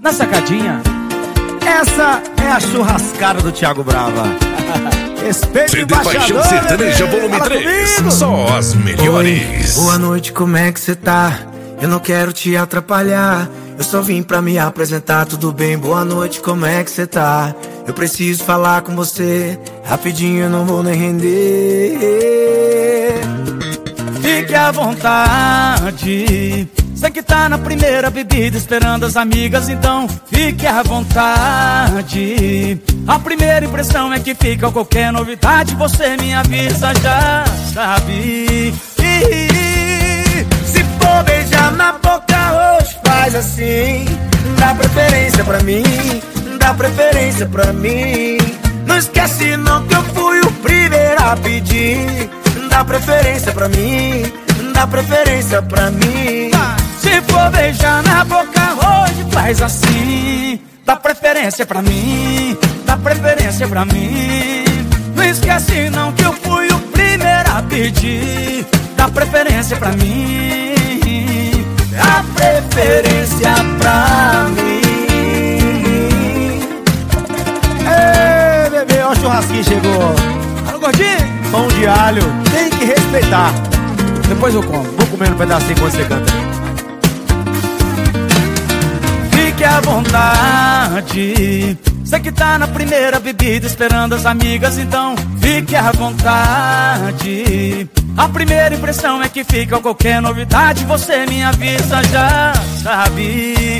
na sacadinha. Essa é a churrascada do Thiago Brava. Respeito CD Paixão Sertaneja Volume 3. Só as melhores. Oi, boa noite, como é que cê tá? Eu não quero te atrapalhar, eu só vim pra me apresentar, tudo bem? Boa noite, como é que cê tá? Eu preciso falar com você, rapidinho, eu não vou nem render. Fique à vontade, sei que tá na primeira bebida esperando as amigas, então fique à vontade. A primeira impressão é que fica qualquer novidade, você me avisa, já sabe. Se for beijar na boca hoje, faz assim. Dá preferência pra mim, dá preferência pra mim. Não esquece não que eu fui o primeiro a pedir. Dá preferência pra mim, dá preferência pra mim. Se for beijar na boca hoje, faz assim. Dá preferência pra mim, dá preferência pra mim. Não esquece não que eu fui o primeiro a pedir. Dá preferência pra mim, dá preferência pra mim. Ei, bebê, ó, o churrasquinho chegou. Alô, gordinho? Pão de alho, tem que respeitar. Depois eu como. Vou comer um pedacinho quando você canta. Fique à vontade, sei que tá na primeira bebida esperando as amigas, então fique à vontade. A primeira impressão é que fica qualquer novidade, você me avisa, já sabe.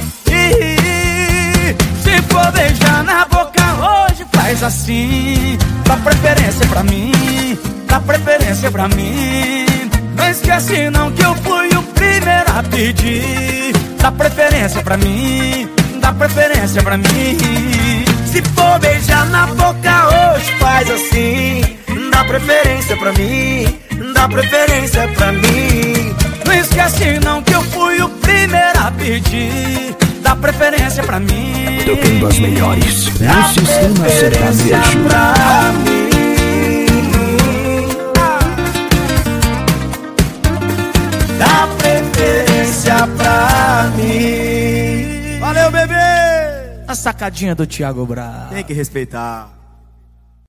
Se for beijar na boca hoje, faz assim. Dá preferência pra mim, dá preferência pra mim. Não esquece não que eu fui o primeiro a pedir. Dá preferência pra mim, dá preferência pra mim. Se for beijar na boca hoje, faz assim. Dá preferência pra mim, dá preferência pra mim. Não esquece não que eu fui o primeiro a pedir. Dá preferência pra mim. Tocando as melhores. Dá preferência pra mim. Dá preferência pra mim. Valeu, bebê! A sacadinha do Thiago Brava. Tem que respeitar.